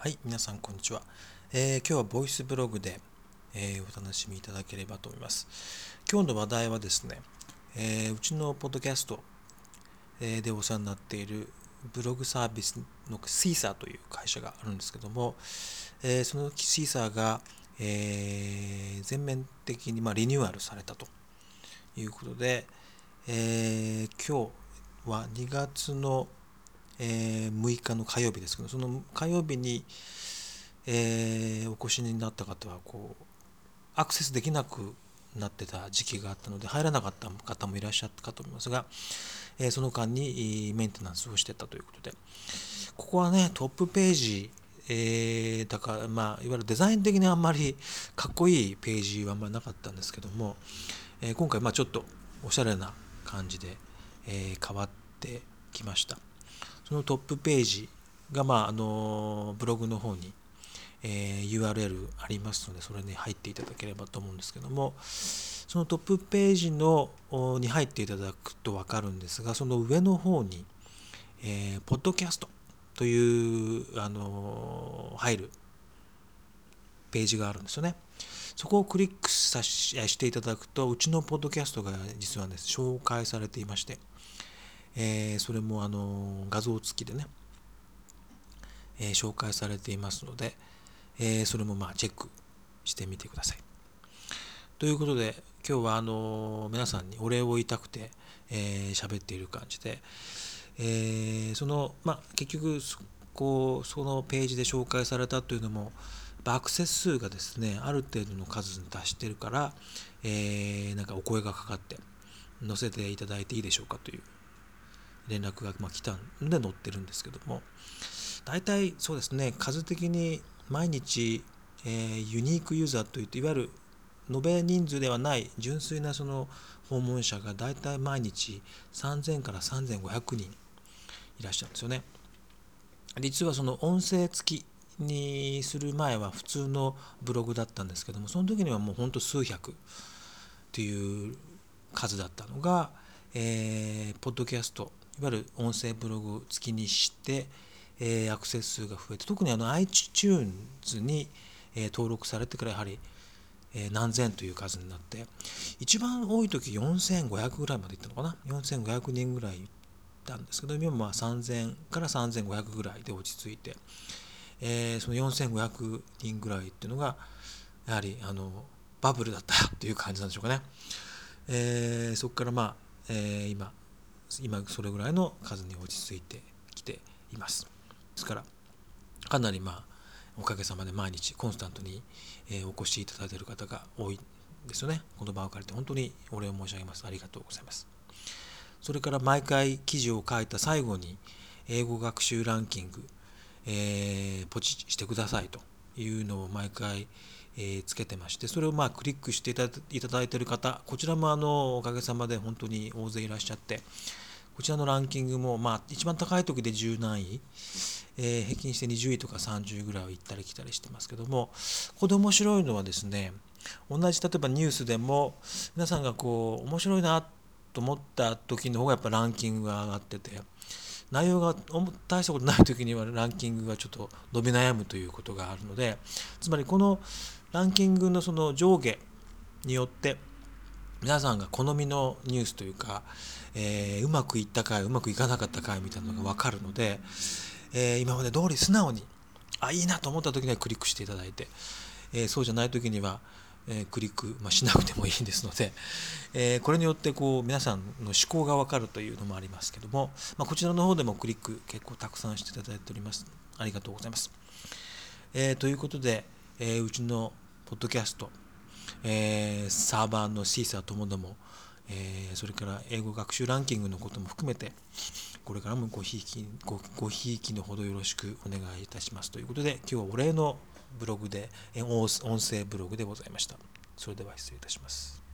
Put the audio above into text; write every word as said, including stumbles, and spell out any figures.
はい、皆さんこんにちは。えー今日はボイスブログで、えーお楽しみいただければと思います。今日の話題はですね、えーうちのポッドキャスト、えーでお世話になっているブログサービスのシーサーという会社があるんですけども、えーそのシーサーが、えー全面的に、まあ、リニューアルされたということで、えー今日はにがつの、えーむいかの火曜日ですけど、その火曜日にえーお越しになった方はこうアクセスできなくなってた時期があったので入らなかった方もいらっしゃったかと思いますが、えーその間にメンテナンスをしてたということで、ここはねトップページ、えーだからまあいわゆるデザイン的にあんまりかっこいいページはあんまりなかったんですけども、えー今回まあちょっとおしゃれな感じで、えー変わってきました。そのトップページがまああのブログの方にえー ユーアールエル ありますので、それに入っていただければと思うんですけども、そのトップページのに入っていただくと分かるんですが、その上の方に、えー、ポッドキャストという、あのー入るページがあるんですよね。そこをクリックさししていただくと、うちのポッドキャストが実はね、紹介されていまして、えーそれも、あのー画像付きでね、えー紹介されていますので、えーそれもまあチェックしてみてください。ということで、今日はあの皆さんにお礼を言いたくてえー喋っている感じで、えーその、まあ、結局こうそのページで紹介されたというのも、アクセス数がですねある程度の数に達してるから、えーなんかお声がかかって載せていただいていいでしょうかという連絡がまあ来たんで載ってるんですけども、大体そうですね、数的に毎日、えーユニークユーザーといって、いわゆる延べ人数ではない純粋なその訪問者が大体毎日さんぜんからさんぜんごひゃくにんいらっしゃるんですよね。実はその音声付きにする前は普通のブログだったんですけども、その時にはもうほんと数百という数だったのが、えーポッドキャスト、いわゆる音声ブログ付きにして、えーアクセス数が増えて、特にあの iTunes に、えー登録されてからやはり、えー何千という数になって、一番多い時よんせんごひゃくぐらいまでいったのかな、よんせんごひゃくにんぐらいいったんですけど、今まあさんぜんからさんぜんごひゃくぐらいで落ち着いて、えーそのよんせんごひゃくにんぐらいっていうのがやはりあのバブルだったっていう感じなんでしょうかね。えーそこからまあ、えー今今それぐらいの数に落ち着いてきています。ですからかなりまあおかげさまで毎日コンスタントに、えーお越しいただいている方が多いですよね。この場を借りて本当にお礼を申し上げます。ありがとうございます。それから毎回記事を書いた最後に英語学習ランキング、えーポチしてくださいというのを毎回、えーつけてまして、それをまあクリックしていただいている方、こちらもあのおかげさまで本当に大勢いらっしゃって、こちらのランキングもまあ一番高い時でじゅうなんい、えー平均してにじゅういとかさんじゅうぐらいを行ったり来たりしてますけども、ここで面白いのはですね、同じ例えばニュースでも皆さんがこう面白いなと思った時の方がやっぱランキングが上がってて、内容が大したことない時にはランキングがちょっと伸び悩むということがあるので、つまりこのランキングのその上下によって皆さんが好みのニュースというか、えーうまくいった回うまくいかなかった回みたいなのが分かるので、えー今まで通り素直にあいいなと思った時にはクリックしていただいて、えーそうじゃない時には、えークリック、まあ、しなくてもいいですので、えーこれによってこう皆さんの思考が分かるというのもありますけども、まあ、こちらの方でもクリック結構たくさんしていただいております。ありがとうございます。えーということで、えーうちのポッドキャスト、えーサーバーのシーサーともども、えーそれから英語学習ランキングのことも含めて、これからもごひいきごごひいきのほどよろしくお願いいたしますということで、今日はお礼のブログで、音声ブログでございました。それでは失礼いたします。